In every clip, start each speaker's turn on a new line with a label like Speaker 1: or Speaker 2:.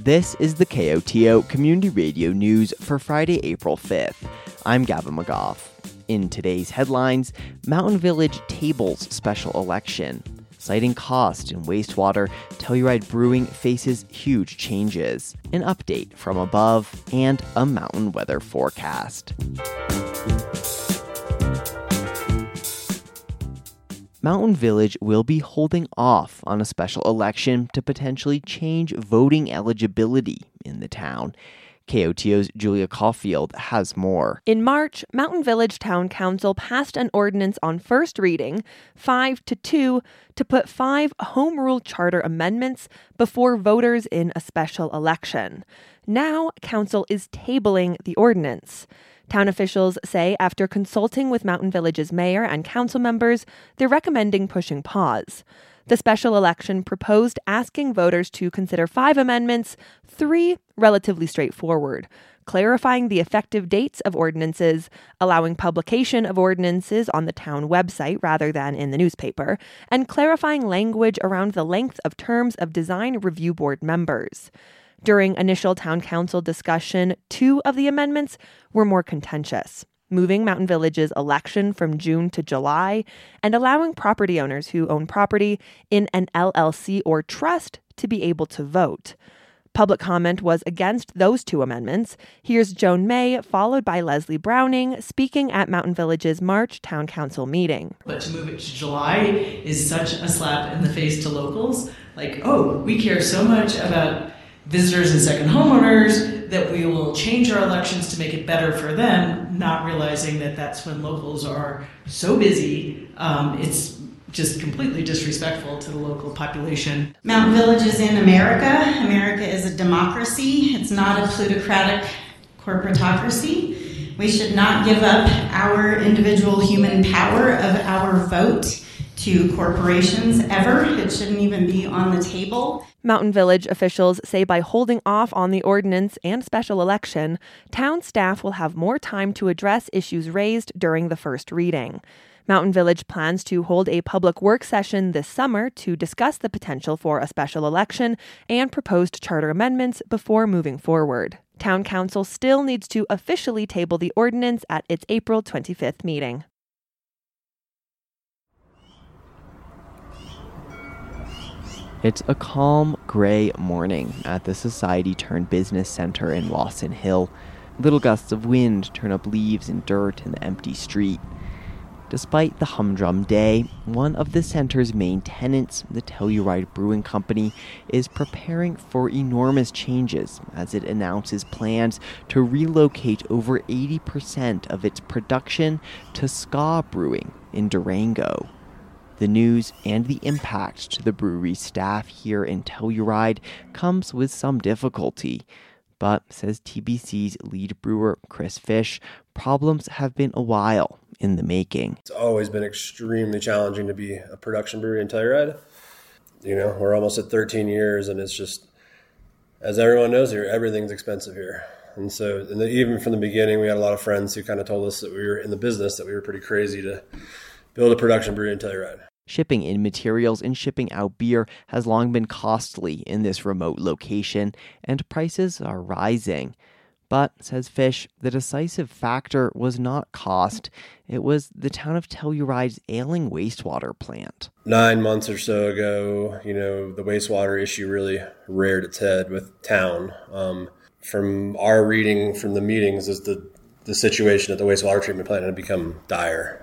Speaker 1: This is the KOTO Community Radio News for Friday, April 5th. I'm Gavin McGough. In today's headlines, Mountain Village tables special election. Citing cost in wastewater, Telluride Brewing faces huge changes. An update from above, and a mountain weather forecast. Mountain Village will be holding off on a special election to potentially change voting eligibility in the town. KOTO's Julia Caulfield has more.
Speaker 2: In March, Mountain Village Town Council passed an ordinance on first reading, 5-2, to put 5 home rule charter amendments before voters in a special election. Now, Council is tabling the ordinance. Town officials say after consulting with Mountain Village's mayor and council members, they're recommending pushing pause. The special election proposed asking voters to consider 5 amendments, 3 relatively straightforward, clarifying the effective dates of ordinances, allowing publication of ordinances on the town website rather than in the newspaper, and clarifying language around the length of terms of design review board members. During initial town council discussion, 2 of the amendments were more contentious, moving Mountain Village's election from June to July and allowing property owners who own property in an LLC or trust to be able to vote. Public comment was against those 2 amendments. Here's Joan May, followed by Leslie Browning, speaking at Mountain Village's March Town Council meeting.
Speaker 3: But to move it to July is such a slap in the face to locals. Like, oh, we care so much about visitors and second homeowners that we will change our elections to make it better for them, not realizing that that's when locals are so busy. It's just completely disrespectful to the local population.
Speaker 4: Mountain Village is in America. America is a democracy. It's not a plutocratic corporatocracy. We should not give up our individual human power of our vote to corporations ever. It shouldn't even be on the table.
Speaker 2: Mountain Village officials say by holding off on the ordinance and special election, town staff will have more time to address issues raised during the first reading. Mountain Village plans to hold a public work session this summer to discuss the potential for a special election and proposed charter amendments before moving forward. Town Council still needs to officially table the ordinance at its April 25th meeting.
Speaker 1: It's a calm, gray morning at the Society-turned-Business Center in Lawson Hill. Little gusts of wind turn up leaves and dirt in the empty street. Despite the humdrum day, one of the center's main tenants, the Telluride Brewing Company, is preparing for enormous changes as it announces plans to relocate over 80% of its production to Ska Brewing in Durango. The news and the impact to the brewery staff here in Telluride comes with some difficulty. But, says TBC's lead brewer Chris Fish, problems have been a while in the making.
Speaker 5: It's always been extremely challenging to be a production brewery in Telluride. You know, we're almost at 13 years, and it's just, as everyone knows here, everything's expensive here. And so even from the beginning, we had a lot of friends who kind of told us that we were in the business, that we were pretty crazy to build a production brewery in Telluride.
Speaker 1: Shipping in materials and shipping out beer has long been costly in this remote location, and prices are rising. But, says Fish, the decisive factor was not cost. It was the town of Telluride's ailing wastewater plant.
Speaker 5: 9 months or so ago, the wastewater issue really reared its head with town. From our reading from the meetings, is the situation at the wastewater treatment plant had become dire.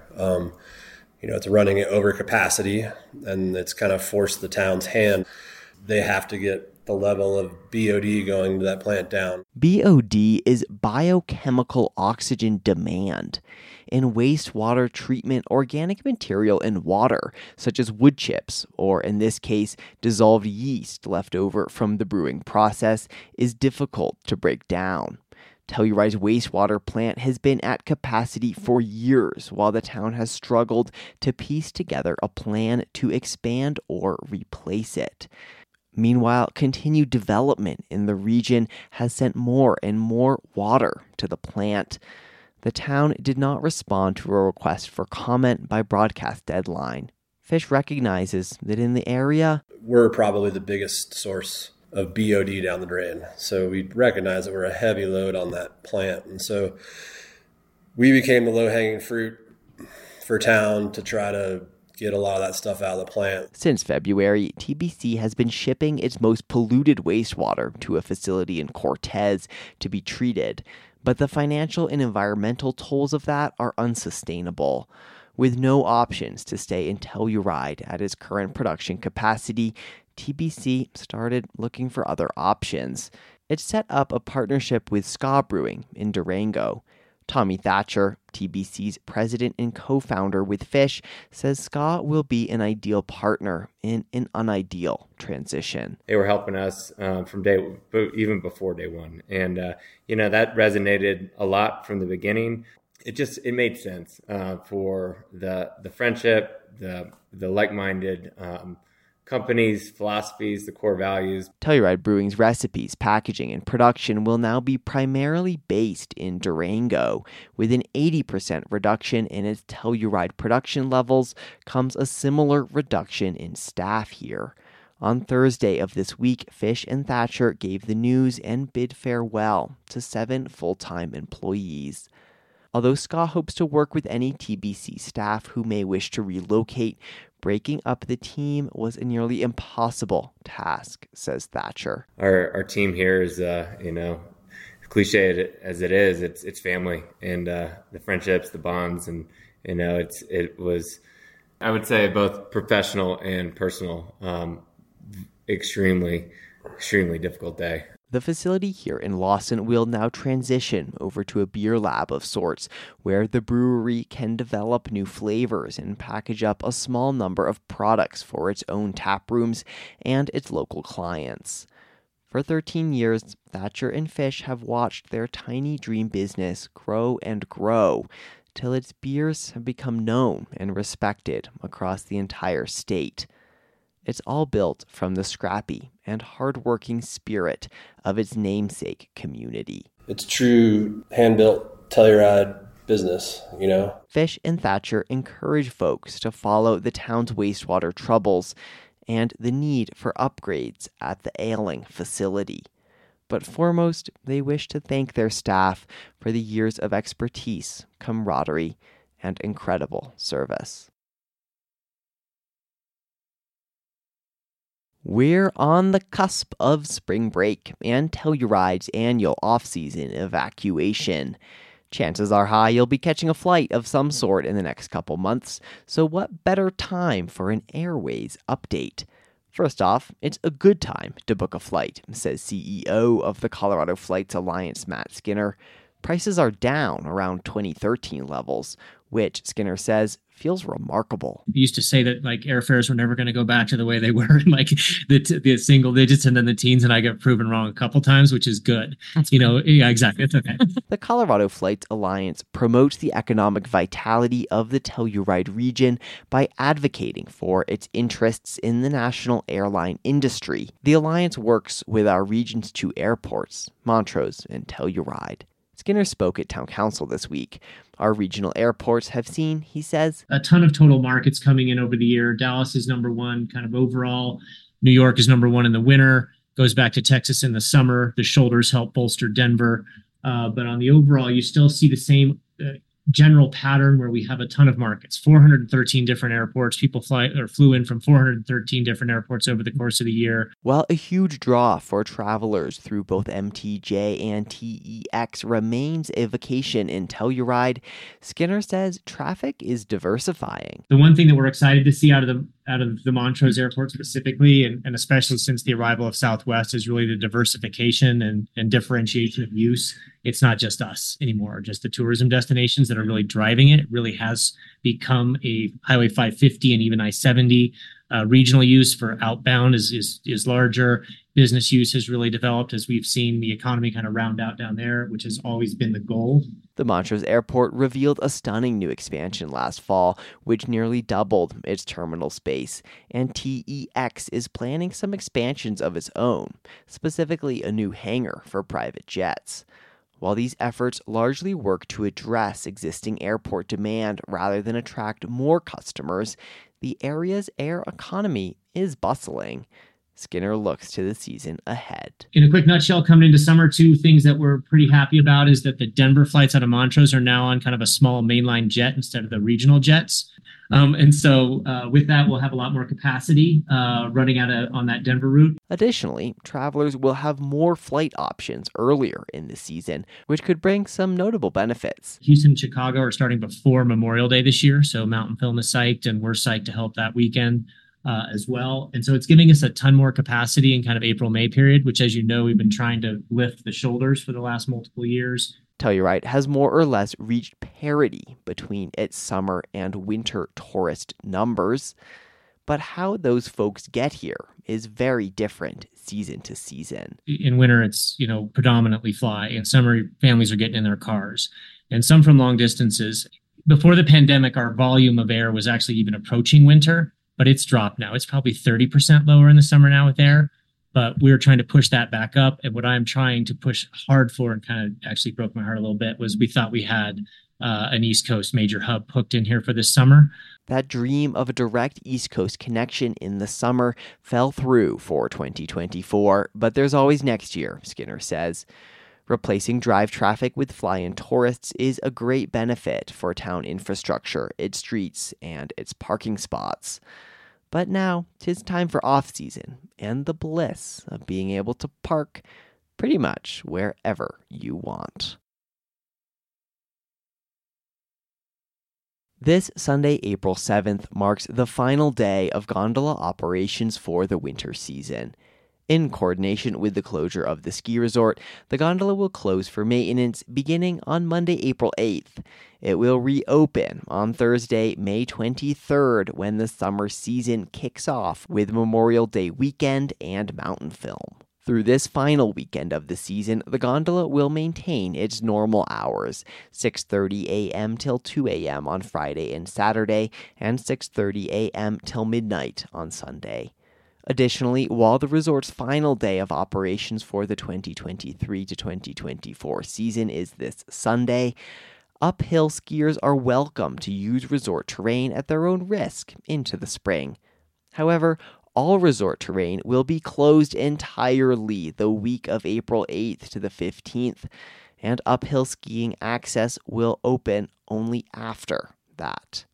Speaker 5: It's running at over capacity, and it's kind of forced the town's hand. They have to get the level of BOD going to that plant down.
Speaker 1: BOD is biochemical oxygen demand. In wastewater treatment, organic material in water, such as wood chips, or in this case, dissolved yeast left over from the brewing process, is difficult to break down. Telluride's wastewater plant has been at capacity for years, while the town has struggled to piece together a plan to expand or replace it. Meanwhile, continued development in the region has sent more and more water to the plant. The town did not respond to a request for comment by broadcast deadline. Fish recognizes that in the area,
Speaker 5: we're probably the biggest source of BOD down the drain. So we recognized that we're a heavy load on that plant. And so we became the low-hanging fruit for town to try to get a lot of that stuff out of the plant.
Speaker 1: Since February, TBC has been shipping its most polluted wastewater to a facility in Cortez to be treated, but the financial and environmental tolls of that are unsustainable. With no options to stay in Telluride at its current production capacity, TBC started looking for other options. It set up a partnership with Ska Brewing in Durango. Tommy Thatcher, TBC's president and co-founder with Fish, says Ska will be an ideal partner in an unideal transition.
Speaker 6: They were helping us from even before day one. And, that resonated a lot from the beginning. It made sense for the friendship, the like-minded companies, philosophies, the core values.
Speaker 1: Telluride Brewing's recipes, packaging, and production will now be primarily based in Durango. With an 80% reduction in its Telluride production levels comes a similar reduction in staff here. On Thursday of this week, Fish and Thatcher gave the news and bid farewell to 7 full-time employees. Although Ska hopes to work with any TBC staff who may wish to relocate, breaking up the team was a nearly impossible task, says Thatcher.
Speaker 6: Our team here is, cliche as it is, it's family, and the friendships, the bonds, and it was, I would say, both professional and personal, extremely difficult day.
Speaker 1: The facility here in Lawson will now transition over to a beer lab of sorts, where the brewery can develop new flavors and package up a small number of products for its own tap rooms and its local clients. For 13 years, Thatcher and Fish have watched their tiny dream business grow and grow, till its beers have become known and respected across the entire state. It's all built from the scrappy and hardworking spirit of its namesake community.
Speaker 5: It's true hand-built Telluride business,
Speaker 1: Fish and Thatcher encourage folks to follow the town's wastewater troubles and the need for upgrades at the ailing facility. But foremost, they wish to thank their staff for the years of expertise, camaraderie, and incredible service. We're on the cusp of spring break and Telluride's annual off-season evacuation. Chances are high you'll be catching a flight of some sort in the next couple months, so what better time for an Airways update? First off, it's a good time to book a flight, says CEO of the Colorado Flights Alliance, Matt Skinner. Prices are down around 2013 levels, which, Skinner says, feels remarkable.
Speaker 7: We used to say that airfares were never going to go back to the way they were in the single digits and then the teens, and I got proven wrong a couple times, which is good. Yeah, exactly. It's okay.
Speaker 1: The Colorado Flights Alliance promotes the economic vitality of the Telluride region by advocating for its interests in the national airline industry. The alliance works with our region's 2 airports, Montrose and Telluride. Skinner spoke at town council this week. Our regional airports have seen, he says,
Speaker 7: a ton of total markets coming in over the year. Dallas is number 1 kind of overall. New York is number 1 in the winter. Goes back to Texas in the summer. The shoulders help bolster Denver. But on the overall, you still see the same general pattern where we have a ton of markets, 413 different airports. People flew in from 413 different airports over the course of the year.
Speaker 1: While a huge draw for travelers through both MTJ and TEX remains a vacation in Telluride, Skinner says traffic is diversifying.
Speaker 7: The one thing that we're excited to see out of the Montrose airport specifically, and especially since the arrival of Southwest, is really the diversification and differentiation of use. It's not just us anymore, just the tourism destinations that are really driving it. It really has become a Highway 550 and even I-70. Regional use for outbound is larger. Business use has really developed as we've seen the economy kind of round out down there, which has always been the goal.
Speaker 1: The Montrose Airport revealed a stunning new expansion last fall, which nearly doubled its terminal space, and TEX is planning some expansions of its own, specifically a new hangar for private jets. While these efforts largely work to address existing airport demand rather than attract more customers, the area's air economy is bustling. Skinner looks to the season ahead.
Speaker 7: In a quick nutshell, coming into summer, two things that we're pretty happy about is that the Denver flights out of Montrose are now on kind of a small mainline jet instead of the regional jets. And so with that, we'll have a lot more capacity running on that Denver route.
Speaker 1: Additionally, travelers will have more flight options earlier in the season, which could bring some notable benefits.
Speaker 7: Houston and Chicago are starting before Memorial Day this year, so Mountain Film is psyched, and we're psyched to help that weekend as well. And so it's giving us a ton more capacity in kind of April-May period, which, as you know, we've been trying to lift the shoulders for the last multiple years.
Speaker 1: Telluride has more or less reached parity between its summer and winter tourist numbers, but how those folks get here is very different season to season.
Speaker 7: In winter, it's, predominantly fly. In summer, families are getting in their cars, and some from long distances. Before the pandemic, our volume of air was actually even approaching winter, but it's dropped now. It's probably 30% lower in the summer now with air. But we're trying to push that back up. And what I'm trying to push hard for, and kind of actually broke my heart a little bit, was we thought we had an East Coast major hub hooked in here for this summer.
Speaker 1: That dream of a direct East Coast connection in the summer fell through for 2024, but there's always next year, Skinner says. Replacing drive traffic with fly-in tourists is a great benefit for town infrastructure, its streets, and its parking spots. But now, 'tis time for off-season and the bliss of being able to park pretty much wherever you want. This Sunday, April 7th, marks the final day of gondola operations for the winter season. In coordination with the closure of the ski resort, the gondola will close for maintenance beginning on Monday, April 8th. It will reopen on Thursday, May 23rd, when the summer season kicks off with Memorial Day weekend and Mountain Film. Through this final weekend of the season, the gondola will maintain its normal hours, 6:30 a.m. till 2 a.m. on Friday and Saturday, and 6:30 a.m. till midnight on Sunday. Additionally, while the resort's final day of operations for the 2023 to 2024 season is this Sunday, uphill skiers are welcome to use resort terrain at their own risk into the spring. However, all resort terrain will be closed entirely the week of April 8th to the 15th, and uphill skiing access will open only after that.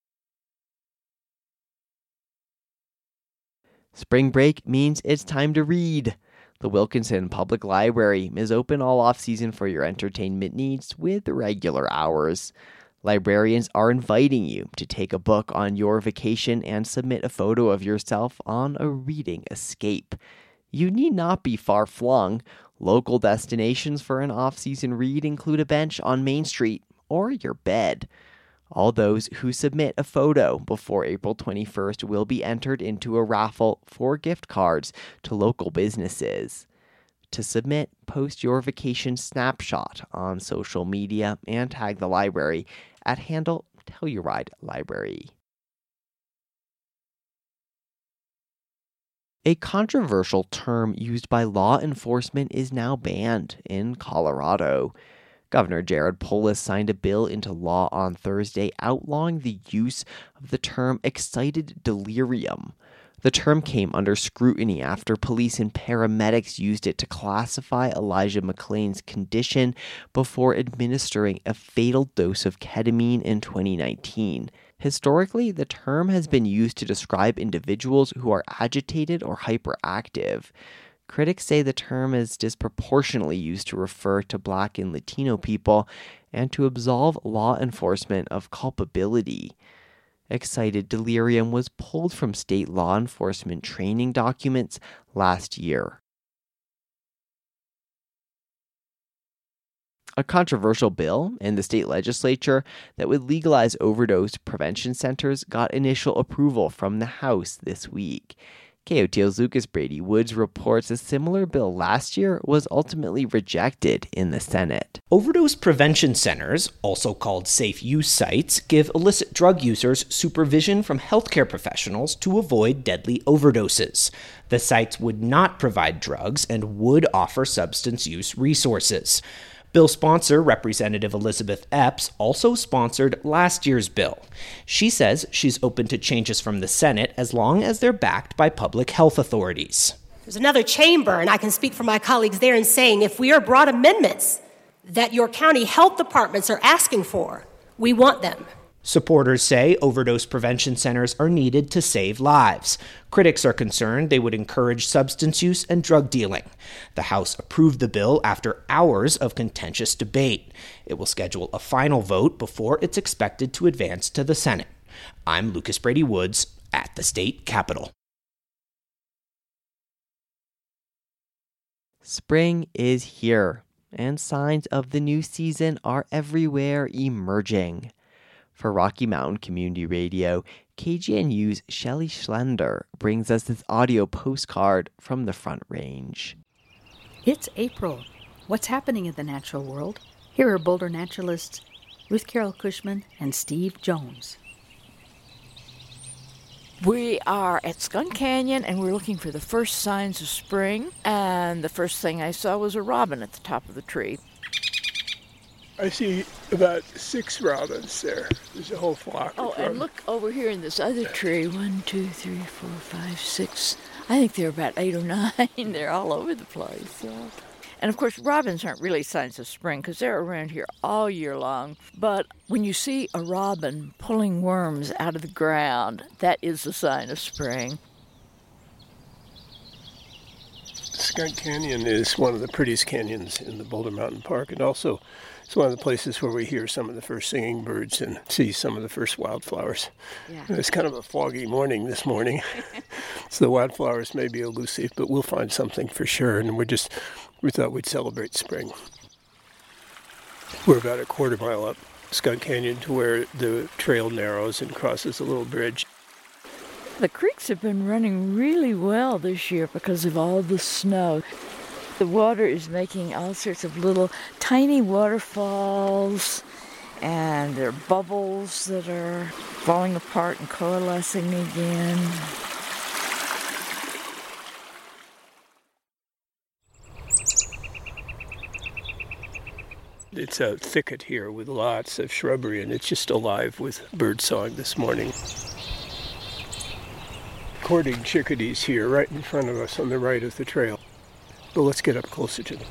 Speaker 1: Spring break means it's time to read. The Wilkinson Public Library is open all off-season for your entertainment needs with regular hours. Librarians are inviting you to take a book on your vacation and submit a photo of yourself on a reading escape. You need not be far-flung. Local destinations for an off-season read include a bench on Main Street or your bed. All those who submit a photo before April 21st will be entered into a raffle for gift cards to local businesses. To submit, post your vacation snapshot on social media and tag the library at handle Telluride Library. A controversial term used by law enforcement is now banned in Colorado. Governor Jared Polis signed a bill into law on Thursday outlawing the use of the term excited delirium. The term came under scrutiny after police and paramedics used it to classify Elijah McClain's condition before administering a fatal dose of ketamine in 2019. Historically, the term has been used to describe individuals who are agitated or hyperactive. Critics say the term is disproportionately used to refer to Black and Latino people and to absolve law enforcement of culpability. Excited delirium was pulled from state law enforcement training documents last year. A controversial bill in the state legislature that would legalize overdose prevention centers got initial approval from the House this week. KOTO's Lucas Brady Woods reports a similar bill last year was ultimately rejected in the Senate.
Speaker 8: Overdose prevention centers, also called safe use sites, give illicit drug users supervision from healthcare professionals to avoid deadly overdoses. The sites would not provide drugs and would offer substance use resources. Bill sponsor, Representative Elizabeth Epps, also sponsored last year's bill. She says she's open to changes from the Senate as long as they're backed by public health authorities.
Speaker 9: There's another chamber, and I can speak for my colleagues there in saying if we are brought amendments that your county health departments are asking for, we want them.
Speaker 8: Supporters say overdose prevention centers are needed to save lives. Critics are concerned they would encourage substance use and drug dealing. The House approved the bill after hours of contentious debate. It will schedule a final vote before it's expected to advance to the Senate. I'm Lucas Brady Woods at the state capitol.
Speaker 1: Spring is here, and signs of the new season are everywhere emerging. For Rocky Mountain Community Radio, KGNU's Shelley Schlender brings us this audio postcard from the Front Range.
Speaker 10: It's April. What's happening in the natural world? Here are Boulder naturalists Ruth Carol Cushman and Steve Jones.
Speaker 11: We are at Skunk Canyon, and we're looking for the first signs of spring. And the first thing I saw was a robin at the top of the tree.
Speaker 12: I see about 6 robins there. There's a whole flock.
Speaker 11: Oh, and look over here in this other tree. 1, 2, 3, 4, 5, 6. I think there are about 8 or 9. They're all over the place. Yeah. And of course, robins aren't really signs of spring because they're around here all year long. But when you see a robin pulling worms out of the ground, that is a sign of spring.
Speaker 12: Skunk Canyon is one of the prettiest canyons in the Boulder Mountain Park, and also it's one of the places where we hear some of the first singing birds and see some of the first wildflowers. Yeah. It's kind of a foggy morning this morning, so the wildflowers may be elusive, but we'll find something for sure, and we thought we'd celebrate spring. We're about a quarter mile up Skunk Canyon to where the trail narrows and crosses a little bridge.
Speaker 11: The creeks have been running really well this year because of all the snow. The water is making all sorts of little tiny waterfalls, and there are bubbles that are falling apart and coalescing again.
Speaker 12: It's a thicket here with lots of shrubbery, and it's just alive with birdsong this morning. Courting chickadees here right in front of us on the right of the trail. But let's get up closer to them.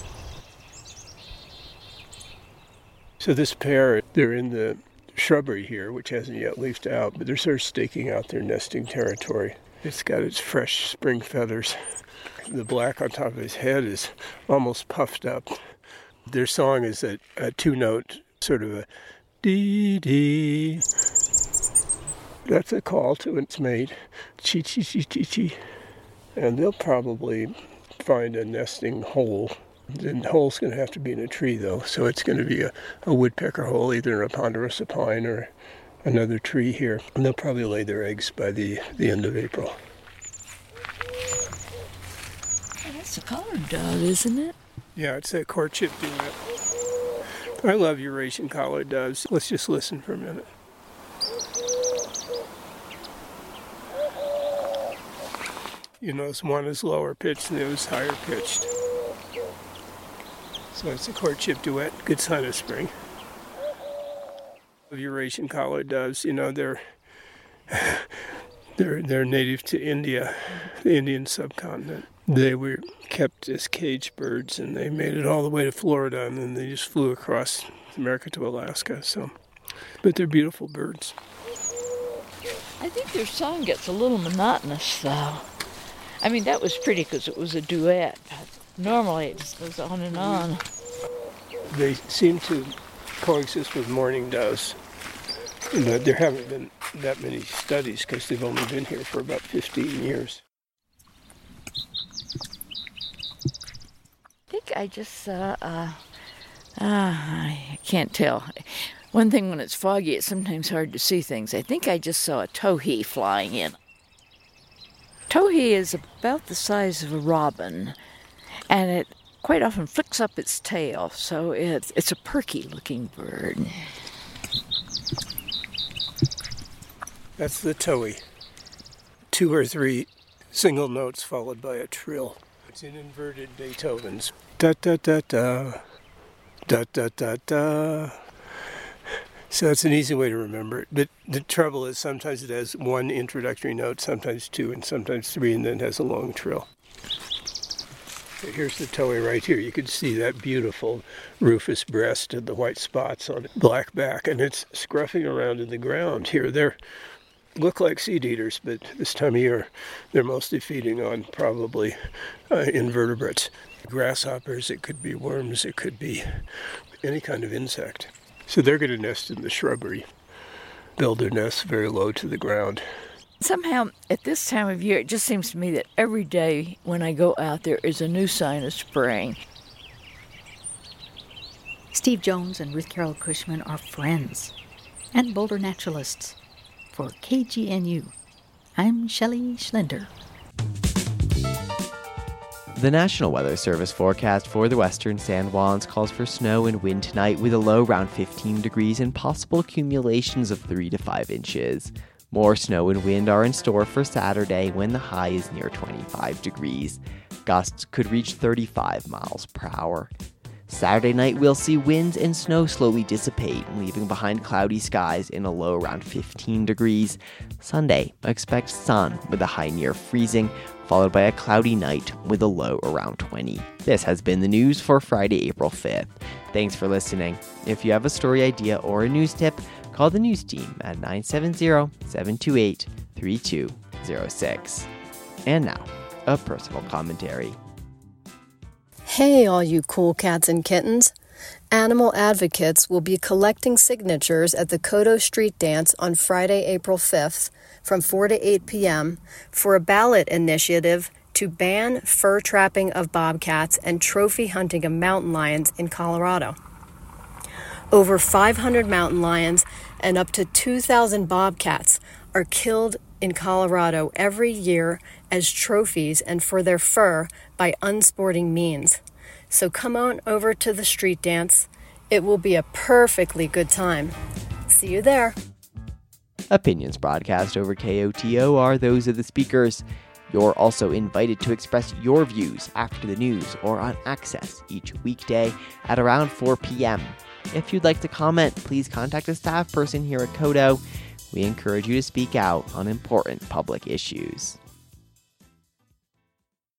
Speaker 12: So this pair, they're in the shrubbery here, which hasn't yet leafed out, but they're sort of staking out their nesting territory. It's got its fresh spring feathers. The black on top of his head is almost puffed up. Their song is a 2-note, sort of a dee-dee. That's a call to its mate, chee-chee-chee-chee-chee. And they'll probably find a nesting hole. The hole's going to have to be in a tree, though, so it's going to be a woodpecker hole, either a ponderosa pine or another tree here. And they'll probably lay their eggs by the end of April.
Speaker 11: Oh, that's a collared dove, isn't it?
Speaker 12: Yeah, it's a courtship duet. I love Eurasian collared doves. Let's just listen for a minute. You notice one is lower pitched and the other is higher pitched. So it's a courtship duet, good sign of spring. Eurasian collared doves, they're native to India, the Indian subcontinent. They were kept as cage birds, and they made it all the way to Florida, and then they just flew across America to Alaska. But they're beautiful birds.
Speaker 11: I think their song gets a little monotonous, though. I mean, that was pretty because it was a duet, but normally it just goes on and on.
Speaker 12: They seem to coexist with mourning doves, but there haven't been that many studies because they've only been here for about 15 years.
Speaker 11: I think I just saw, I can't tell. One thing, when it's foggy, it's sometimes hard to see things. I think I just saw a towhee flying in. Towhee is about the size of a robin, and it quite often flicks up its tail, so it's a perky-looking bird.
Speaker 12: That's the towhee. 2 or 3 single notes followed by a trill. It's in inverted Beethoven's. Da-da-da-da, dot, dot, dot, dot. So it's an easy way to remember it. But the trouble is sometimes it has one introductory note, sometimes two, and sometimes three, and then it has a long trill. So here's the towhee right here. You can see that beautiful rufous breast and the white spots on it, black back, and it's scruffing around in the ground here. They look like seed eaters, but this time of year they're mostly feeding on probably invertebrates. Grasshoppers, it could be worms, it could be any kind of insect. So they're going to nest in the shrubbery, build their nests very low to the ground.
Speaker 11: Somehow, at this time of year, it just seems to me that every day when I go out there is a new sign of spring.
Speaker 10: Steve Jones and Ruth Carol Cushman are friends and Boulder naturalists. For KGNU, I'm Shelley Schlender.
Speaker 1: The National Weather Service forecast for the western San Juans calls for snow and wind tonight with a low around 15 degrees and possible accumulations of 3 to 5 inches. More snow and wind are in store for Saturday when the high is near 25 degrees. Gusts could reach 35 miles per hour. Saturday night, we'll see winds and snow slowly dissipate, leaving behind cloudy skies in a low around 15 degrees. Sunday, expect sun with a high near freezing, followed by a cloudy night with a low around 20. This has been the news for Friday, April 5th. Thanks for listening. If you have a story idea or a news tip, call the news team at 970-728-3206. And now, a personal commentary.
Speaker 13: Hey, all you cool cats and kittens. Animal advocates will be collecting signatures at the Coteau Street Dance on Friday, April 5th from 4 to 8 p.m. for a ballot initiative to ban fur trapping of bobcats and trophy hunting of mountain lions in Colorado. Over 500 mountain lions and up to 2,000 bobcats are killed in Colorado every year as trophies and for their fur by unsporting means. So come on over to the street dance. It will be a perfectly good time. See you there.
Speaker 1: Opinions broadcast over KOTO are those of the speakers. You're also invited to express your views after the news or on Access each weekday at around 4 p.m. If you'd like to comment, please contact a staff person here at KOTO. We encourage you to speak out on important public issues.